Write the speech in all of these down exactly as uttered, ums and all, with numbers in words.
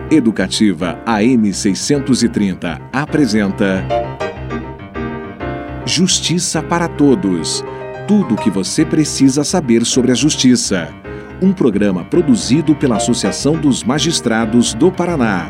Educativa A M seiscentos e trinta apresenta Justiça para Todos. Tudo o que você precisa saber sobre a justiça. Um programa produzido pela Associação dos Magistrados do Paraná.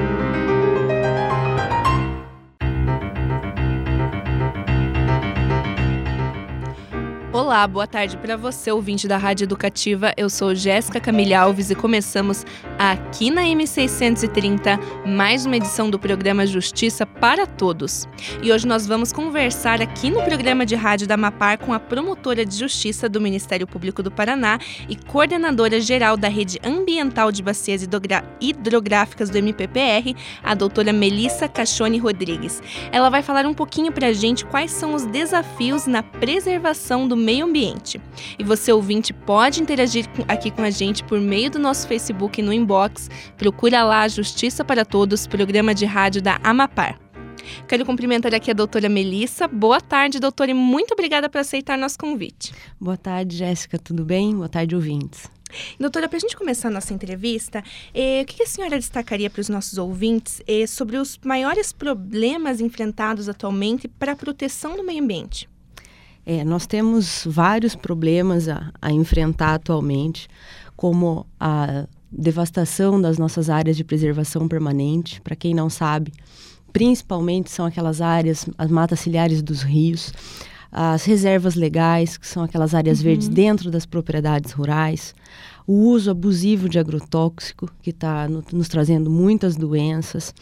Olá, boa tarde para você, ouvinte da Rádio Educativa. Eu sou Jéssica Camille Alves e começamos aqui na M seiscentos e trinta mais uma edição do programa Justiça para Todos. E hoje nós vamos conversar aqui no programa de rádio da Amapar com a promotora de Justiça do Ministério Público do Paraná e coordenadora geral da Rede Ambiental de Bacias Hidrográficas do M P P R, a doutora Melissa Cachoni Rodrigues. Ela vai falar um pouquinho para a gente quais são os desafios na preservação do meio ambiente. E você, ouvinte, pode interagir aqui com a gente por meio do nosso Facebook no inbox. Procura lá Justiça para Todos, programa de rádio da Amapar. Quero cumprimentar aqui a doutora Melissa. Boa tarde, doutora, e muito obrigada por aceitar nosso convite. Boa tarde, Jéssica, tudo bem? Boa tarde, ouvintes. Doutora, para a gente começar a nossa entrevista, eh, o que a senhora destacaria para os nossos ouvintes eh, sobre os maiores problemas enfrentados atualmente para a proteção do meio ambiente? É, nós temos vários problemas a, a enfrentar atualmente, como a devastação das nossas áreas de preservação permanente. Para quem não sabe, principalmente são aquelas áreas, as matas ciliares dos rios, as reservas legais, que são aquelas áreas uhum. verdes dentro das propriedades rurais, o uso abusivo de agrotóxico, que está no, nos trazendo muitas doenças,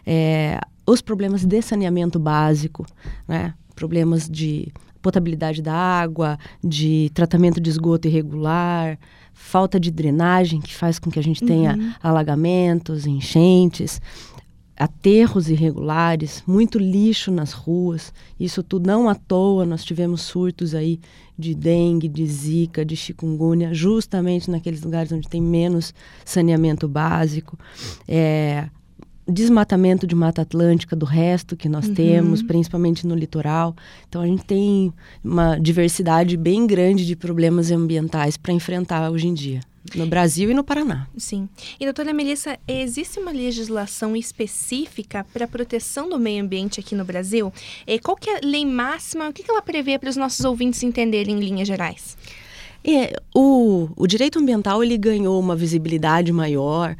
é, os problemas de saneamento básico, né, problemas de potabilidade da água, de tratamento de esgoto irregular, falta de drenagem, que faz com que a gente tenha uhum. alagamentos, enchentes, aterros irregulares, muito lixo nas ruas. Isso tudo não à toa, nós tivemos surtos aí de dengue, de zika, de chikungunya, justamente naqueles lugares onde tem menos saneamento básico. É, desmatamento de Mata Atlântica do resto que nós uhum. temos, principalmente no litoral. Então a gente tem uma diversidade bem grande de problemas ambientais para enfrentar hoje em dia, no Brasil e no Paraná. Sim. E doutora Melissa, existe uma legislação específica para a proteção do meio ambiente aqui no Brasil? E qual que é a lei máxima? O que ela prevê para os nossos ouvintes entenderem em linhas gerais? É, o, o direito ambiental ele ganhou uma visibilidade maior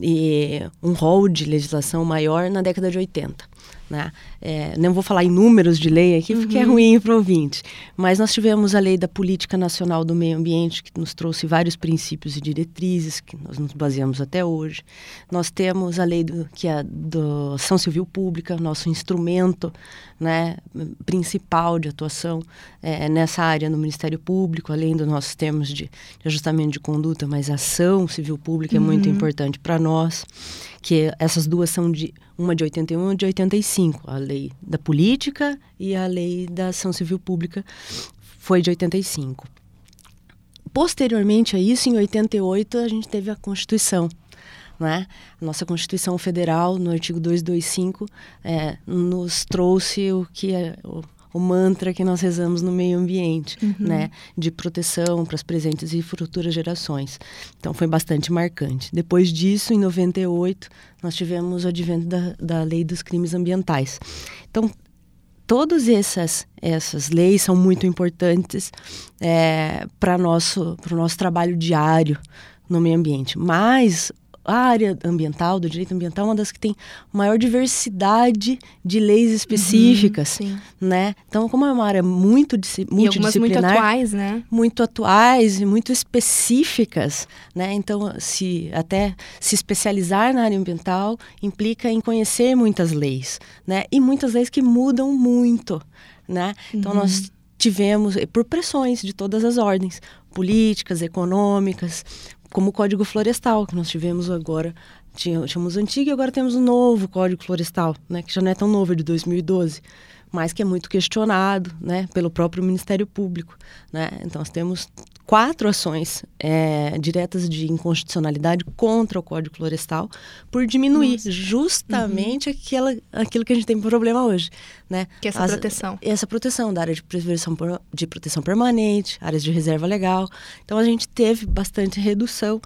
e um rol de legislação maior na década de oitenta. Né? É, não vou falar em números de lei aqui, porque uhum. é ruim para o ouvinte. Mas nós tivemos a Lei da Política Nacional do Meio Ambiente, que nos trouxe vários princípios e diretrizes, que nós nos baseamos até hoje. Nós temos a lei do, que é da ação civil pública, nosso instrumento, né, principal de atuação é, nessa área no Ministério Público, além dos nossos termos de, de ajustamento de conduta, mas a ação civil pública uhum. é muito importante para nós, que essas duas são de uma de oitenta e um e de oitenta e cinco, a lei da política e a lei da ação civil pública foi de oitenta e cinco. Posteriormente a isso, em oitenta e oito, a gente teve a Constituição. Né? A nossa Constituição Federal, no artigo duzentos e vinte e cinco, é, nos trouxe o que é o, o mantra que nós rezamos no meio ambiente, uhum. né? De proteção para as presentes e futuras gerações. Então foi bastante marcante. Depois disso, em noventa e oito, nós tivemos o advento da, da Lei dos Crimes Ambientais. Então, todas essas, essas leis são muito importantes é, para o nosso, para o nosso trabalho diário no meio ambiente. Mas a área ambiental, do direito ambiental, é uma das que tem maior diversidade de leis específicas, uhum, né? Então, como é uma área muito multidisciplinar... E algumas muito atuais, né? Muito atuais e muito específicas, né? Então, se, até se especializar na área ambiental implica em conhecer muitas leis, né? E muitas leis que mudam muito, né? Então, uhum. nós tivemos, por pressões de todas as ordens, políticas, econômicas, como o Código Florestal, que nós tivemos agora, tínhamos o antigo e agora temos o novo Código Florestal, né, que já não é tão novo, é de dois mil e doze, mas que é muito questionado, né, pelo próprio Ministério Público. Né? Então, nós temos quatro ações é, diretas de inconstitucionalidade contra o Código Florestal por diminuir Nossa. justamente uhum. aquela, aquilo que a gente tem problema hoje. Né? Que é essa As, proteção. Essa proteção da área de, preservação, de proteção permanente, áreas de reserva legal. Então, a gente teve bastante redução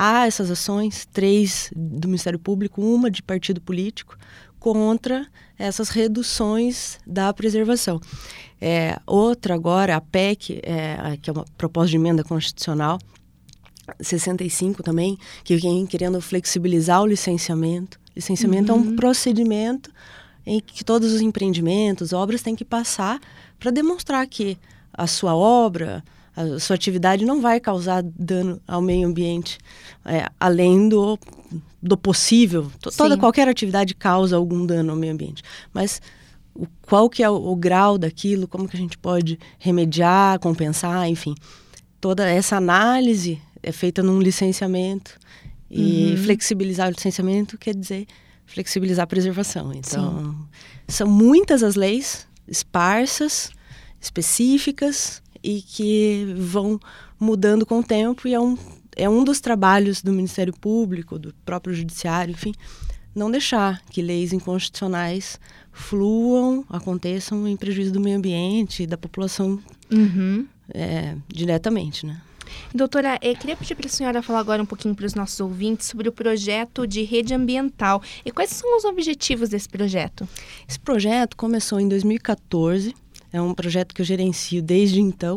há essas ações, três do Ministério Público, uma de partido político, contra essas reduções da preservação. É, outra agora, a P E C, é, que é uma proposta de emenda constitucional, sessenta e cinco também, que vem querendo flexibilizar o licenciamento. Licenciamento uhum. é um procedimento em que todos os empreendimentos, obras têm que passar para demonstrar que a sua obra, a sua atividade não vai causar dano ao meio ambiente, é, além do, do possível. Sim. Toda, qualquer atividade causa algum dano ao meio ambiente. Mas o, qual que é o, o grau daquilo, como que a gente pode remediar, compensar, enfim. Toda essa análise é feita num licenciamento. E uhum. flexibilizar o licenciamento quer dizer flexibilizar a preservação. Então, Sim. são muitas as leis esparsas, específicas e que vão mudando com o tempo, e é um, é um dos trabalhos do Ministério Público, do próprio Judiciário, enfim, não deixar que leis inconstitucionais fluam, aconteçam em prejuízo do meio ambiente e da população uhum. é, diretamente, né? Doutora, eu queria pedir para a senhora falar agora um pouquinho para os nossos ouvintes sobre o projeto de rede ambiental. E quais são os objetivos desse projeto? Esse projeto começou em dois mil e catorze, é um projeto que eu gerencio desde então,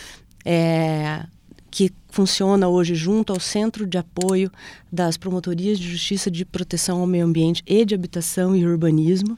é, que funciona hoje junto ao Centro de Apoio das Promotorias de Justiça de Proteção ao Meio Ambiente e de Habitação e Urbanismo.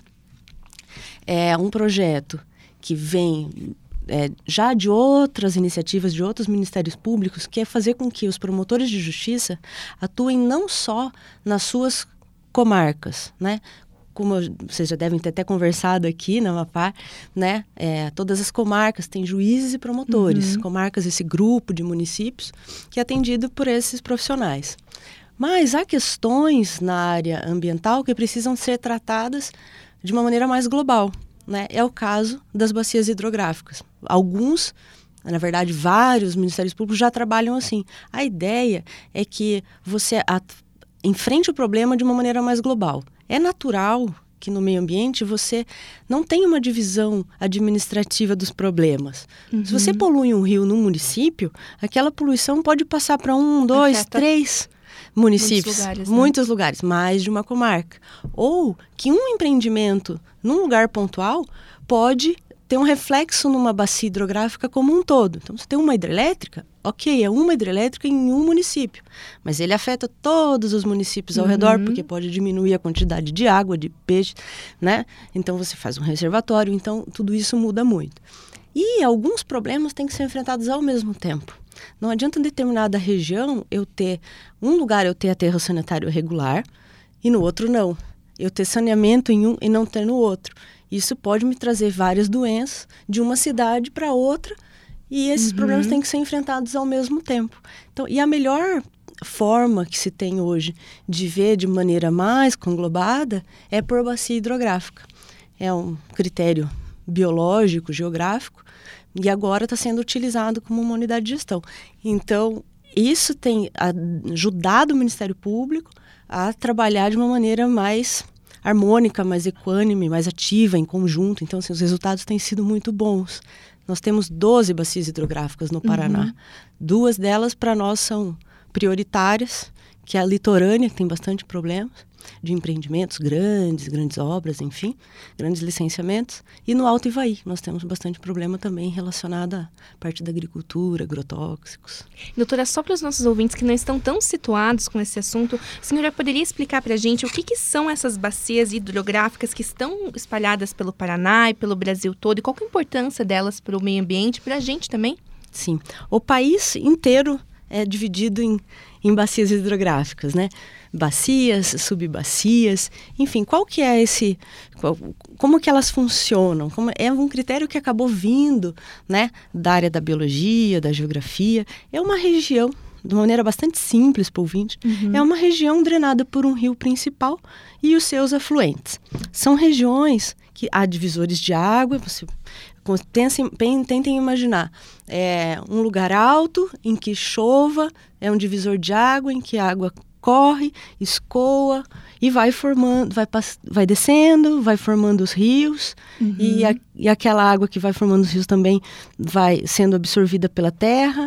É um projeto que vem... É, já de outras iniciativas, de outros ministérios públicos, que é fazer com que os promotores de justiça atuem não só nas suas comarcas, né? Como vocês já devem ter até conversado aqui na Amapá, né? É, todas as comarcas têm juízes e promotores. Uhum. Comarcas, esse grupo de municípios que é atendido por esses profissionais. Mas há questões na área ambiental que precisam ser tratadas de uma maneira mais global. Né? É o caso das bacias hidrográficas. Alguns, na verdade, vários ministérios públicos já trabalham assim. A ideia é que você at- enfrente o problema de uma maneira mais global. É natural que no meio ambiente você não tenha uma divisão administrativa dos problemas. Uhum. Se você polui um rio num município, aquela poluição pode passar para um, dois, Afeta. três... municípios, muitos lugares, né? muitos lugares, mais de uma comarca. Ou que um empreendimento num lugar pontual pode ter um reflexo numa bacia hidrográfica como um todo. Então, se tem uma hidrelétrica, ok, é uma hidrelétrica em um município, mas ele afeta todos os municípios ao uhum. redor, porque pode diminuir a quantidade de água, de peixe, né? Então, você faz um reservatório, então tudo isso muda muito. E alguns problemas têm que ser enfrentados ao mesmo tempo. Não adianta em determinada região eu ter, um lugar eu ter aterro sanitário regular e no outro não. Eu ter saneamento em um e não ter no outro. Isso pode me trazer várias doenças de uma cidade para outra e esses uhum. problemas têm que ser enfrentados ao mesmo tempo. Então, e a melhor forma que se tem hoje de ver de maneira mais conglobada é por bacia hidrográfica. É um critério biológico, geográfico, e agora está sendo utilizado como uma unidade de gestão. Então, isso tem ajudado o Ministério Público a trabalhar de uma maneira mais harmônica, mais equânime, mais ativa, em conjunto. Então, assim, os resultados têm sido muito bons. Nós temos doze bacias hidrográficas no Paraná. Uhum. Duas delas, para nós, são prioritárias, que é a litorânea, que tem bastante problemas de empreendimentos grandes, grandes obras, enfim, grandes licenciamentos. E no Alto Ivaí, nós temos bastante problema também relacionado à parte da agricultura, agrotóxicos. Doutora, só para os nossos ouvintes que não estão tão situados com esse assunto, a senhora poderia explicar para a gente o que, que são essas bacias hidrográficas que estão espalhadas pelo Paraná e pelo Brasil todo, e qual que é a importância delas para o meio ambiente, para a gente também? Sim, o país inteiro é dividido em, em bacias hidrográficas, né? Bacias, subbacias, enfim, qual que é esse, qual, como que elas funcionam? Como, é um critério que acabou vindo, né, da área da biologia, da geografia. É uma região, de uma maneira bastante simples para o ouvinte, uhum. é uma região drenada por um rio principal e os seus afluentes. São regiões que há divisores de água, você Pensem, tentem imaginar é, um lugar alto em que chova, é um divisor de água em que a água corre, escoa e vai formando, vai, vai descendo, vai formando os rios uhum. e, a, e aquela água que vai formando os rios também vai sendo absorvida pela terra,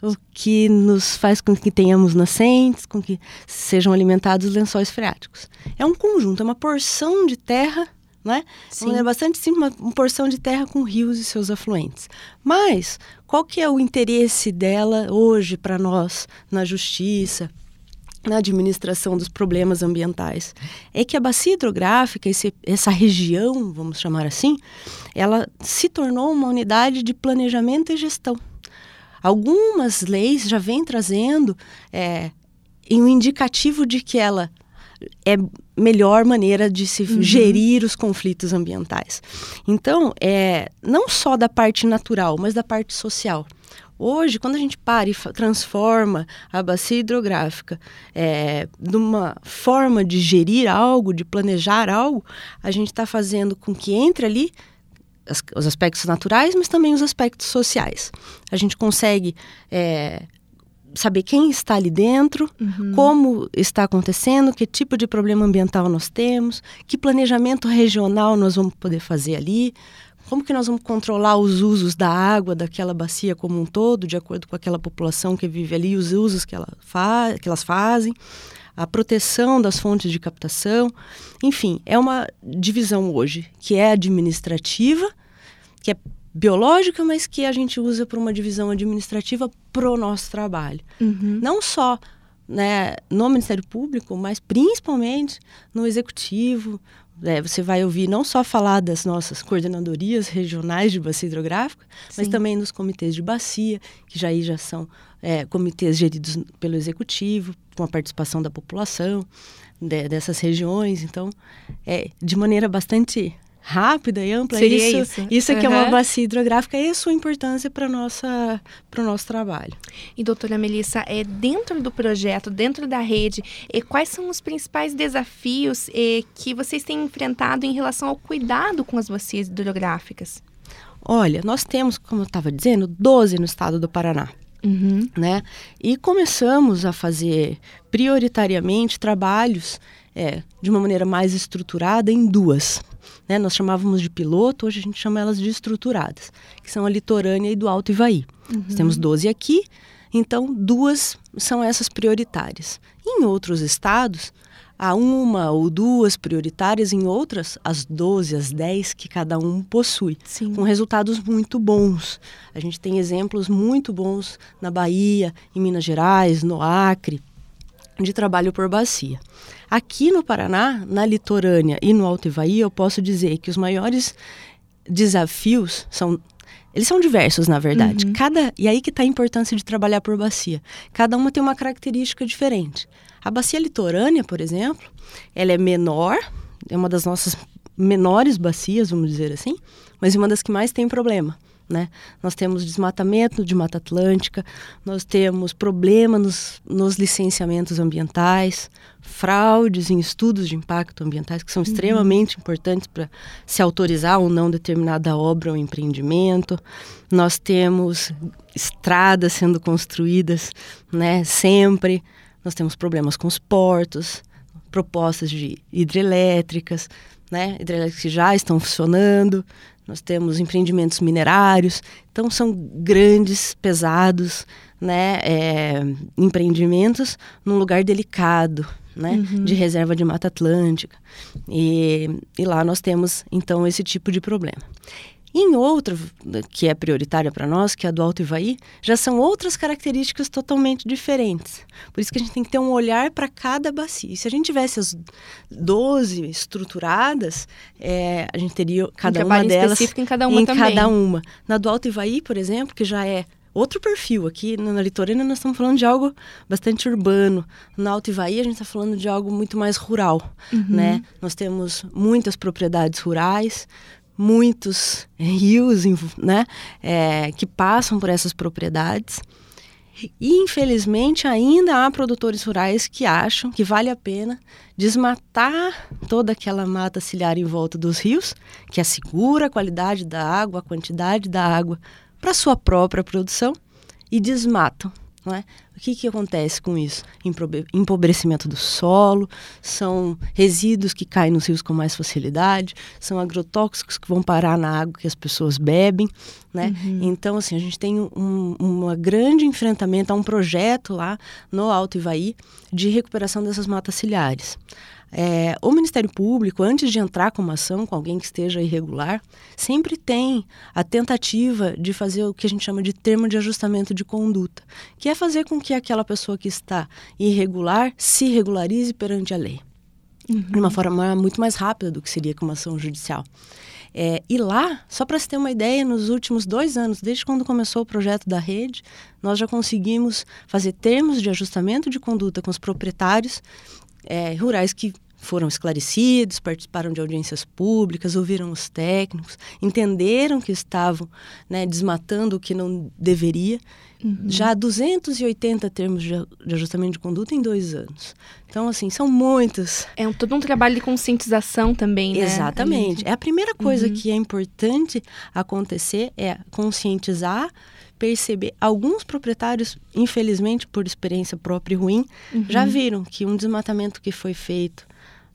o que nos faz com que tenhamos nascentes, com que sejam alimentados lençóis freáticos. É um conjunto, é uma porção de terra, né? É bastante simples, uma, uma porção de terra com rios e seus afluentes. Mas qual que é o interesse dela hoje para nós na justiça, na administração dos problemas ambientais? É que a bacia hidrográfica, esse, essa região, vamos chamar assim, ela se tornou uma unidade de planejamento e gestão. Algumas leis já vêm trazendo é, um indicativo de que ela é melhor maneira de se uhum. gerir os conflitos ambientais. Então, é, não só da parte natural, mas da parte social. Hoje, quando a gente para e transforma a bacia hidrográfica é, numa forma de gerir algo, de planejar algo, a gente está fazendo com que entre ali as, os aspectos naturais, mas também os aspectos sociais. A gente consegue é, saber quem está ali dentro, uhum. como está acontecendo, que tipo de problema ambiental nós temos, que planejamento regional nós vamos poder fazer ali, como que nós vamos controlar os usos da água daquela bacia como um todo, de acordo com aquela população que vive ali, os usos que, ela fa- que elas fazem, a proteção das fontes de captação. Enfim, é uma divisão hoje que é administrativa, que é biológica, mas que a gente usa para uma divisão administrativa para o nosso trabalho. Uhum. Não só, né, no Ministério Público, mas principalmente no Executivo. É, você vai ouvir não só falar das nossas coordenadorias regionais de bacia hidrográfica, Sim. mas também nos comitês de bacia, que já, aí já são é, comitês geridos pelo Executivo, com a participação da população de, dessas regiões. Então, é, de maneira bastante rápida e ampla, Seria isso, isso, isso uhum. aqui é uma bacia hidrográfica e a sua importância para o nosso trabalho. E, doutora Melissa, é, dentro do projeto, dentro da rede, é, quais são os principais desafios é, que vocês têm enfrentado em relação ao cuidado com as bacias hidrográficas? Olha, nós temos, como eu estava dizendo, doze no estado do Paraná. Uhum. Né? E começamos a fazer prioritariamente trabalhos é, de uma maneira mais estruturada em duas. Né? Nós chamávamos de piloto, hoje a gente chama elas de estruturadas, que são a litorânea e do Alto Ivaí. Uhum. Nós temos doze aqui, então duas são essas prioritárias. Em outros estados, há uma ou duas prioritárias, em outras, as doze, as dez que cada um possui, Sim. com resultados muito bons. A gente tem exemplos muito bons na Bahia, em Minas Gerais, no Acre, de trabalho por bacia. Aqui no Paraná, na litorânea e no Alto Ivaí, eu posso dizer que os maiores desafios são... Eles são diversos, na verdade. Uhum. Cada, e aí que está a importância de trabalhar por bacia. Cada uma tem uma característica diferente. A bacia litorânea, por exemplo, ela é menor, é uma das nossas menores bacias, vamos dizer assim, mas uma das que mais tem problema. Né? Nós temos desmatamento de Mata Atlântica, nós temos problema nos, nos licenciamentos ambientais, fraudes em estudos de impacto ambientais, que são uhum. extremamente importantes para se autorizar ou não determinada obra ou empreendimento. Nós temos estradas sendo construídas, né, sempre. Nós temos problemas com os portos, propostas de hidrelétricas, né, hidrelétricas que já estão funcionando. Nós temos empreendimentos minerários, então são grandes, pesados, né, é, empreendimentos num lugar delicado, né, uhum. de reserva de Mata Atlântica. E, e lá nós temos, então, esse tipo de problema. Em outra, que é prioritária para nós, que é a do Alto Ivaí, já são outras características totalmente diferentes. Por isso que a gente tem que ter um olhar para cada bacia. E se a gente tivesse as doze estruturadas, é, a gente teria cada um uma delas específico em cada uma em também. cada uma. Na do Alto Ivaí, por exemplo, que já é outro perfil. Aqui na litorânea nós estamos falando de algo bastante urbano. No Alto Ivaí a gente está falando de algo muito mais rural. Uhum. Né? Nós temos muitas propriedades rurais, muitos rios, né, é, que passam por essas propriedades. E, infelizmente, ainda há produtores rurais que acham que vale a pena desmatar toda aquela mata ciliar em volta dos rios, que assegura a qualidade da água, a quantidade da água para sua própria produção, e desmatam, não é? O que, que acontece com isso? Empobrecimento do solo, são resíduos que caem nos rios com mais facilidade, são agrotóxicos que vão parar na água que as pessoas bebem, né? Uhum. Então, assim, a gente tem um, um grande enfrentamento a um projeto lá no Alto Ivaí de recuperação dessas matas ciliares. É, o Ministério Público, antes de entrar com uma ação com alguém que esteja irregular, sempre tem a tentativa de fazer o que a gente chama de termo de ajustamento de conduta, que é fazer com que aquela pessoa que está irregular se regularize perante a lei, uhum. de uma forma muito mais rápida do que seria com uma ação judicial. É, e lá, só para se ter uma ideia, nos últimos dois anos, desde quando começou o projeto da rede, nós já conseguimos fazer termos de ajustamento de conduta com os proprietários É, rurais que foram esclarecidos, participaram de audiências públicas, ouviram os técnicos, entenderam que estavam, né, desmatando o que não deveria. Uhum. Já duzentos e oitenta termos de, de ajustamento de conduta em dois anos. Então, assim, são muitos. É um, todo um trabalho de conscientização também, né? Exatamente. É a primeira coisa uhum. que é importante acontecer, é conscientizar, perceber. Alguns proprietários, infelizmente, por experiência própria e ruim, uhum. já viram que um desmatamento que foi feito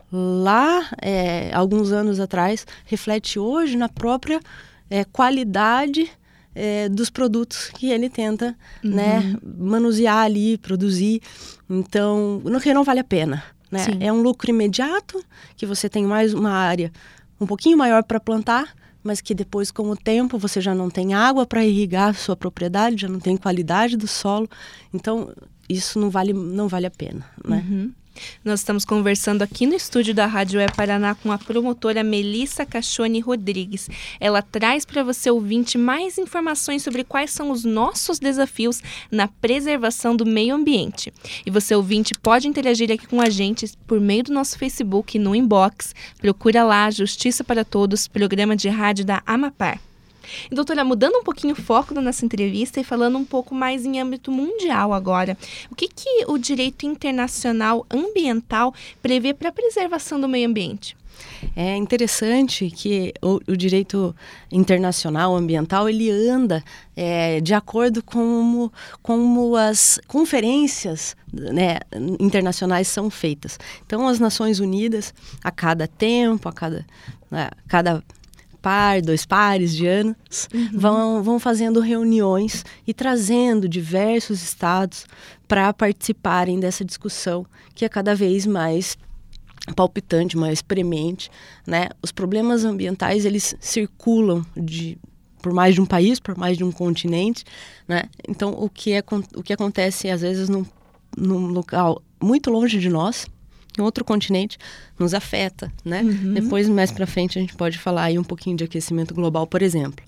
lá, é, alguns anos atrás, reflete hoje na própria é, qualidade é, dos produtos que ele tenta uhum. né, manusear ali, produzir. Então, no que não vale a pena. Né? É um lucro imediato, que você tem mais uma área um pouquinho maior para plantar, mas que depois, com o tempo, você já não tem água para irrigar a sua propriedade, já não tem qualidade do solo. Então, isso não vale, não vale a pena, né? Uhum. Nós estamos conversando aqui no estúdio da Rádio Web Paraná com a promotora Melissa Cachoni Rodrigues. Ela traz para você, ouvinte, mais informações sobre quais são os nossos desafios na preservação do meio ambiente. E você, ouvinte, pode interagir aqui com a gente por meio do nosso Facebook no inbox. Procura lá, Justiça para Todos, programa de rádio da Amapar. E, doutora, mudando um pouquinho o foco da nossa entrevista e falando um pouco mais em âmbito mundial agora, o que, que o direito internacional ambiental prevê para a preservação do meio ambiente? É interessante que o, o direito internacional ambiental, ele anda é, de acordo com como, como as conferências, né, internacionais são feitas. Então, as Nações Unidas, a cada tempo, a cada... A cada par, dois pares de anos, uhum. vão, vão fazendo reuniões e trazendo diversos estados para participarem dessa discussão que é cada vez mais palpitante, mais premente, né? Os problemas ambientais, eles circulam de, por mais de um país, por mais de um continente, né? Então, o que, é, o que acontece, às vezes, num, num local muito longe de nós, em outro continente, nos afeta, né? Uhum. Depois, mais para frente, a gente pode falar aí um pouquinho de aquecimento global, por exemplo.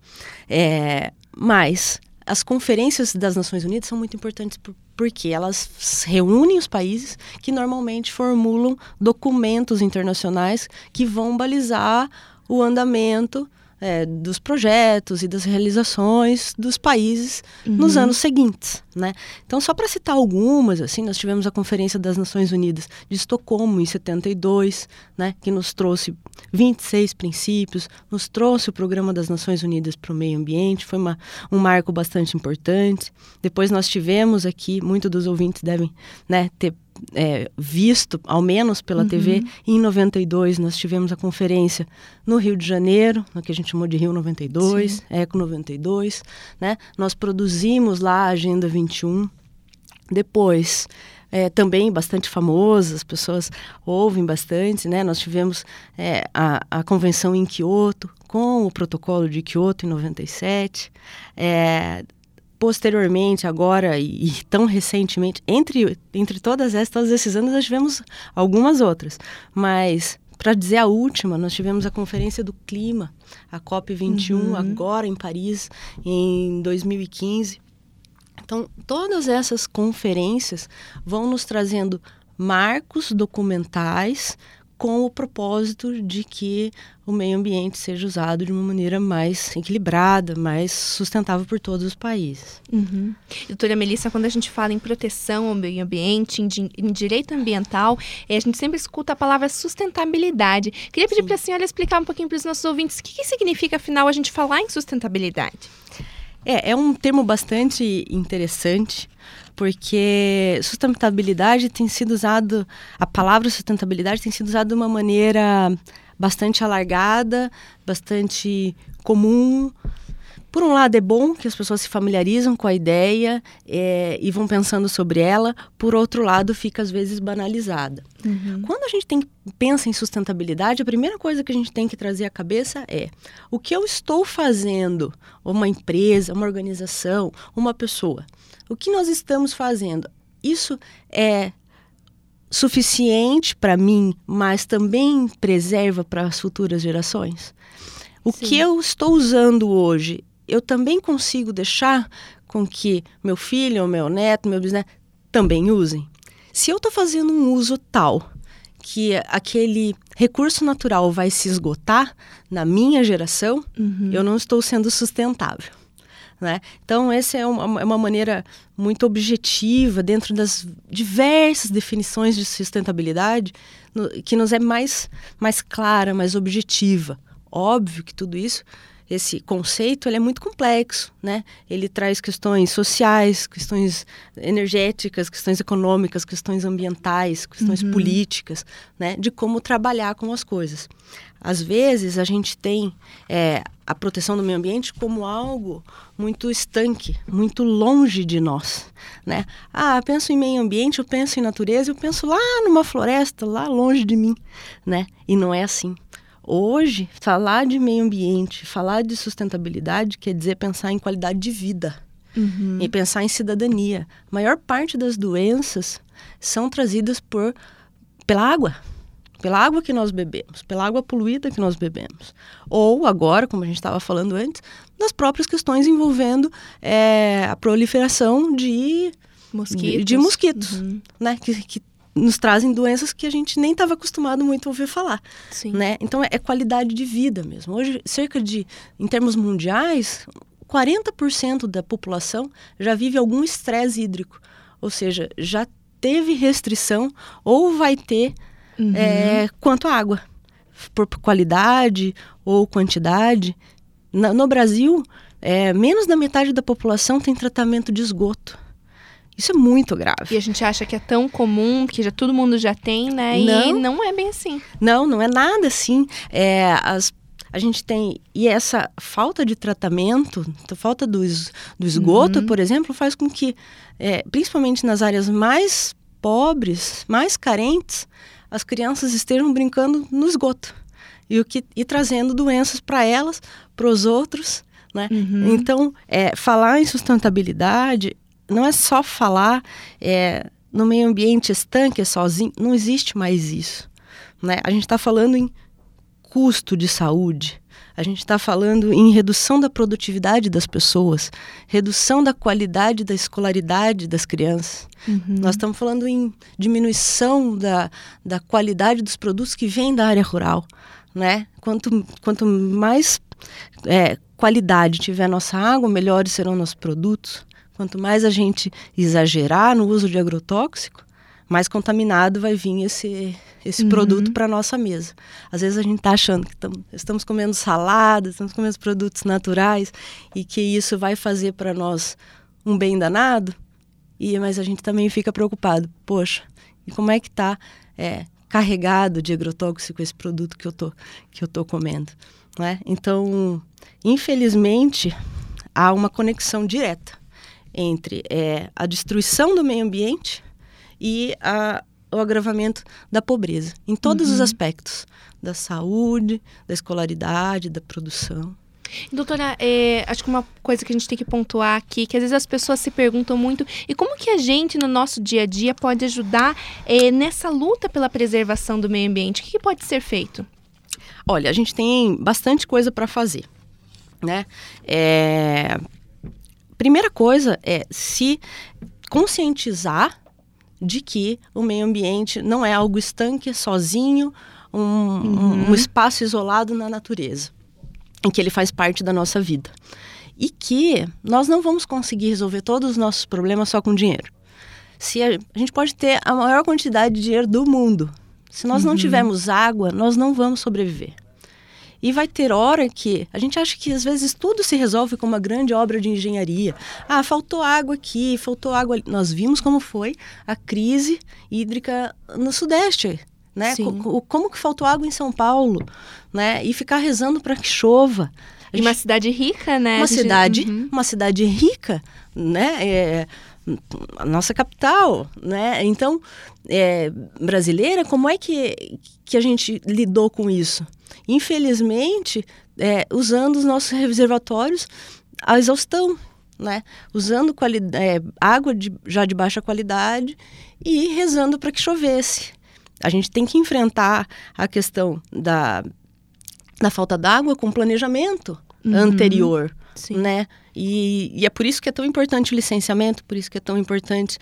É, mas as conferências das Nações Unidas são muito importantes por, porque elas reúnem os países que normalmente formulam documentos internacionais que vão balizar o andamento É, dos projetos e das realizações dos países uhum. nos anos seguintes, né? Então, só para citar algumas, assim, nós tivemos a Conferência das Nações Unidas de Estocolmo em setenta e dois, né, que nos trouxe vinte e seis princípios, nos trouxe o Programa das Nações Unidas para o Meio Ambiente, foi uma, um marco bastante importante. Depois nós tivemos aqui, muitos dos ouvintes devem, né, ter É, visto, ao menos pela uhum. T V, em noventa e dois nós tivemos a conferência no Rio de Janeiro, no que a gente chamou de Rio noventa e dois, Sim. Eco noventa e dois, né? Nós produzimos lá a Agenda vinte e um. Depois, é, também bastante famosa, as pessoas ouvem bastante, né? Nós tivemos é, a, a convenção em Quioto, com o protocolo de Quioto em noventa e sete, é, posteriormente, agora e, e tão recentemente, entre, entre todas essas, todos esses anos, nós tivemos algumas outras. Mas, para dizer a última, nós tivemos a Conferência do Clima, a COP vinte e um, uhum. agora em Paris, em dois mil e quinze. Então, todas essas conferências vão nos trazendo marcos documentais com o propósito de que o meio ambiente seja usado de uma maneira mais equilibrada, mais sustentável por todos os países. Uhum. Doutora Melissa, quando a gente fala em proteção ao meio ambiente, em, di- em direito ambiental, a gente sempre escuta a palavra sustentabilidade. Queria pedir para a senhora explicar um pouquinho para os nossos ouvintes o que, que significa, afinal, a gente falar em sustentabilidade. É, é um termo bastante interessante, porque sustentabilidade tem sido usado, a palavra sustentabilidade tem sido usada de uma maneira bastante alargada, bastante comum. Por um lado é bom que as pessoas se familiarizam com a ideia é, e vão pensando sobre ela, por outro lado fica às vezes banalizada. Uhum. Quando a gente tem, pensa em sustentabilidade, a primeira coisa que a gente tem que trazer à cabeça é o que eu estou fazendo, uma empresa, uma organização, uma pessoa. O que nós estamos fazendo? Isso é suficiente para mim, mas também preserva para as futuras gerações? O Sim. que eu estou usando hoje, eu também consigo deixar com que meu filho, ou meu neto, meu bisneto também usem? Se eu estou fazendo um uso tal que aquele recurso natural vai se esgotar na minha geração, uhum. eu não estou sendo sustentável. Né? Então, essa é uma, é uma maneira muito objetiva, dentro das diversas definições de sustentabilidade, no, que nos é mais, mais clara, mais objetiva. Óbvio que tudo isso, esse conceito, ele é muito complexo, né? Ele traz questões sociais, questões energéticas, questões econômicas, questões ambientais, questões uhum. políticas, né? De como trabalhar com as coisas. Às vezes, a gente tem é, a proteção do meio ambiente como algo muito estanque, muito longe de nós, né? Ah, eu penso em meio ambiente, eu penso em natureza, eu penso lá numa floresta, lá longe de mim, né? E não é assim. Hoje, falar de meio ambiente, falar de sustentabilidade quer dizer pensar em qualidade de vida uhum. e pensar em cidadania. A maior parte das doenças são trazidas por, pela água, pela água que nós bebemos, pela água poluída que nós bebemos. Ou agora, como a gente estava falando antes, das próprias questões envolvendo é, a proliferação de mosquitos, de, de mosquitos uhum. né? Que, que nos trazem doenças que a gente nem estava acostumado muito a ouvir falar, Sim. né? Então, é, é qualidade de vida mesmo. Hoje, cerca de, em termos mundiais, quarenta por cento da população já vive algum estresse hídrico. Ou seja, já teve restrição ou vai ter uhum. é, quanto à água, por qualidade ou quantidade. Na, no Brasil, é, menos da metade da população tem tratamento de esgoto. Isso é muito grave. E a gente acha que é tão comum, que já todo mundo já tem, né? Não, e não é bem assim. Não, não é nada assim. É, as, a gente tem... E essa falta de tratamento, a falta do, es, do esgoto, uhum. por exemplo, faz com que, é, principalmente nas áreas mais pobres, mais carentes, as crianças estejam brincando no esgoto. E, o que, e trazendo doenças para elas, para os outros, né? Uhum. Então, é, falar em sustentabilidade... Não é só falar é, no meio ambiente estanque sozinho, não existe mais isso, né? A gente está falando em custo de saúde, a gente está falando em redução da produtividade das pessoas, redução da qualidade da escolaridade das crianças. Uhum. Nós estamos falando em diminuição da, da qualidade dos produtos que vêm da área rural, né? Quanto, quanto mais é, qualidade tiver a nossa água, melhores serão nossos produtos. Quanto mais a gente exagerar no uso de agrotóxico, mais contaminado vai vir esse, esse uhum. produto para a nossa mesa. Às vezes a gente está achando que tam, estamos comendo salada, estamos comendo produtos naturais e que isso vai fazer para nós um bem danado, e, mas a gente também fica preocupado. Poxa, e como é que está é, carregado de agrotóxico esse produto que eu tô, que eu tô comendo? Né? Então, infelizmente, há uma conexão direta entre é, a destruição do meio ambiente e a, o agravamento da pobreza, em todos uhum. os aspectos, da saúde, da escolaridade, da produção. Doutora, é, acho que uma coisa que a gente tem que pontuar aqui, que às vezes as pessoas se perguntam muito, e como que a gente, no nosso dia a dia, pode ajudar é, nessa luta pela preservação do meio ambiente? O que, que pode ser feito? Olha, a gente tem bastante coisa para fazer, né? É... Primeira coisa é se conscientizar de que o meio ambiente não é algo estanque, sozinho, um, uhum. um espaço isolado na natureza, em que ele faz parte da nossa vida. E que nós não vamos conseguir resolver todos os nossos problemas só com dinheiro. Se a, a gente pode ter a maior quantidade de dinheiro do mundo. Se nós uhum. não tivermos água, nós não vamos sobreviver. E vai ter hora que a gente acha que às vezes tudo se resolve com uma grande obra de engenharia. Ah, faltou água aqui, faltou água ali. Nós vimos como foi a crise hídrica no Sudeste, né? Co- como que faltou água em São Paulo, né? E ficar rezando para que chova. E uma cidade rica, né? Uma gente... cidade, uhum. uma cidade rica, né? É, a nossa capital, né? Então, é, brasileira, como é que, que a gente lidou com isso? Infelizmente, é, usando os nossos reservatórios à exaustão, né? Usando quali- é, água de, já de baixa qualidade e rezando para que chovesse. A gente tem que enfrentar a questão da, da falta d'água com planejamento uhum. anterior, Sim. né? E, e é por isso que é tão importante o licenciamento, por isso que é tão importante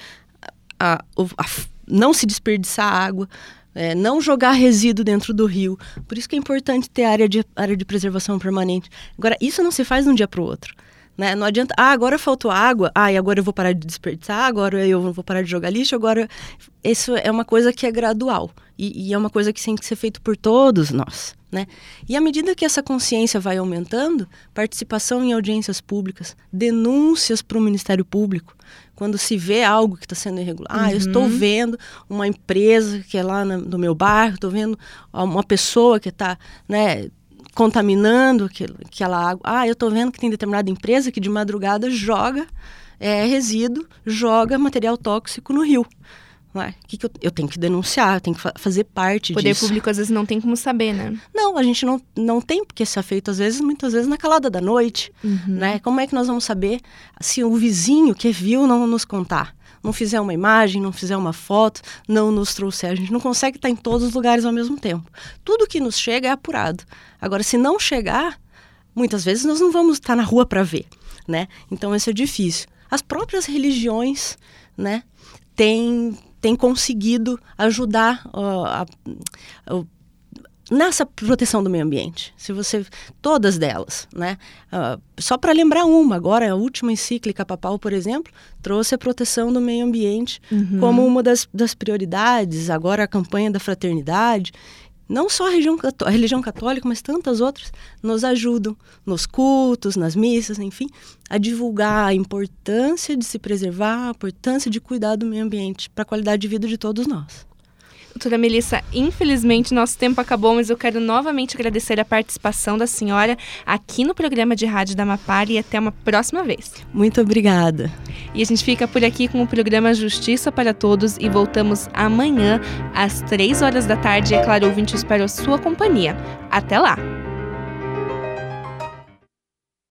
a, a, a, não se desperdiçar água, é, não jogar resíduo dentro do rio. Por isso que é importante ter área de, área de preservação permanente. Agora, isso não se faz de um dia para o outro. Né? Não adianta, ah, agora faltou água, ah, e agora eu vou parar de desperdiçar, agora eu vou parar de jogar lixo, agora... Isso é uma coisa que é gradual e, e é uma coisa que tem que ser feito por todos nós, né? E à medida que essa consciência vai aumentando, participação em audiências públicas, denúncias para o Ministério Público, quando se vê algo que está sendo irregular. Uhum. Ah, eu estou vendo uma empresa que é lá no, no meu bairro, estou vendo uma pessoa que está, né, contaminando aquilo, aquela água. Ah, eu estou vendo que tem determinada empresa que de madrugada joga é, resíduo, joga material tóxico no rio. Não é? Que que eu, eu tenho que denunciar, eu tenho que fa- fazer parte disso. O poder disso. público às vezes não tem como saber, né? Não, a gente não, não tem porque ser feito às vezes, muitas vezes na calada da noite. Uhum. Né? Como é que nós vamos saber se o vizinho que viu não nos contar? Não fizer uma imagem, não fizer uma foto, não nos trouxer. A gente não consegue estar em todos os lugares ao mesmo tempo. Tudo que nos chega é apurado. Agora, se não chegar, muitas vezes nós não vamos estar na rua para ver, né? Então, isso é difícil. As próprias religiões, né, têm, têm conseguido ajudar uh, a, a, nessa proteção do meio ambiente. Se você, todas delas, né? Uh, só para lembrar uma, agora a última encíclica papal, por exemplo, trouxe a proteção do meio ambiente uhum. como uma das, das prioridades. Agora a campanha da fraternidade. Não só a religião, a religião católica, mas tantas outras nos ajudam nos cultos, nas missas, enfim, a divulgar a importância de se preservar, a importância de cuidar do meio ambiente para a qualidade de vida de todos nós. Doutora Melissa, infelizmente nosso tempo acabou, mas eu quero novamente agradecer a participação da senhora aqui no programa de rádio da Amapá e até uma próxima vez. Muito obrigada. E a gente fica por aqui com o programa Justiça para Todos e voltamos amanhã às três horas da tarde. E é claro, ouvinte, eu espero a sua companhia. Até lá!